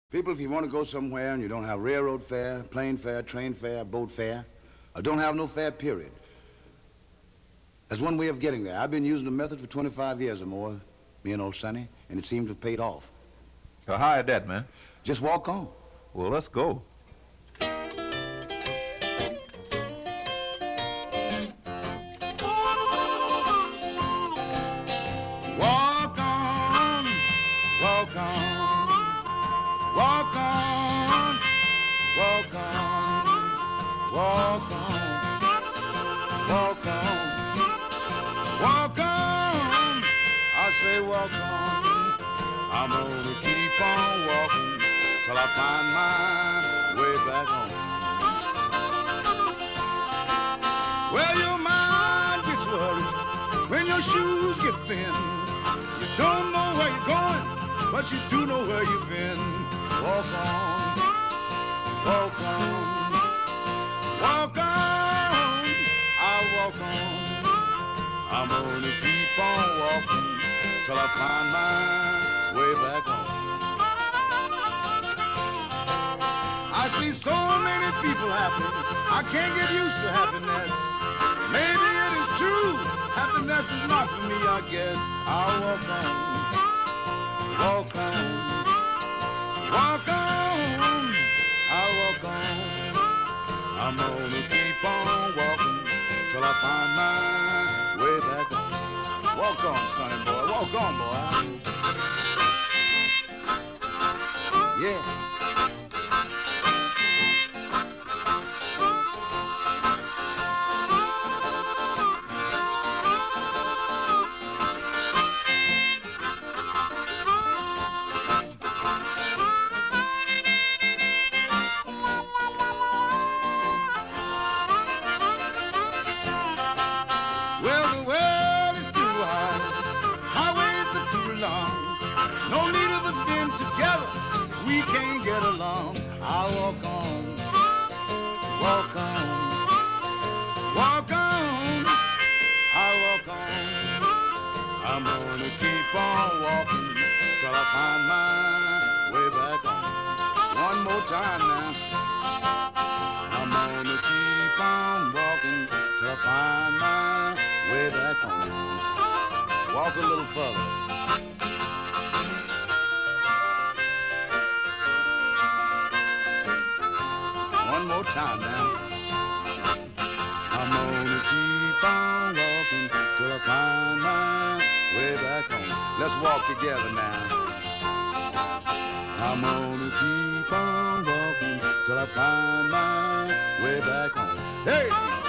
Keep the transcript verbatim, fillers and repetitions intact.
People, if you want to go somewhere and you don't have railroad fare, plane fare, train fare, boat fare, or don't have no fare, period, there's one way of getting there. I've been using the method for twenty-five years or more, me and old Sonny, and it seems to have paid off. So how is that, man? Just walk on. Well, let's go. Walk on, walk on, walk on, walk on, walk on, walk on, walk on. I say walk on. I'm gonna keep on walking till I find my way back home. Well, your mind gets worried when your shoes get thin. You don't know where you're going, but you do know where you've been. Walk on, walk on, walk on. I'll walk on. I'm gonna keep on walking till I find my way back home. I see so many people happy, I can't get used to happiness. Maybe it is true, happiness is not for me, I guess. I'll walk on, walk on, walk on, I'll walk on. I'm gonna keep on walking till I find my way back home. Walk on, sonny boy, walk on, boy. Yeah. Well, the world is too hard, highways are too long. No need of us being together, we can't get along. I'll walk on, walk on, walk on, I'll walk on. I'm gonna keep on walking till I find my way back home. One more time now. I'm gonna keep on walking till I find my way back home. Walk a little further. One more time now. I'm gonna keep on walking till I find my way back home. Let's walk together now. I'm gonna keep on walking till I find my way back home. Hey!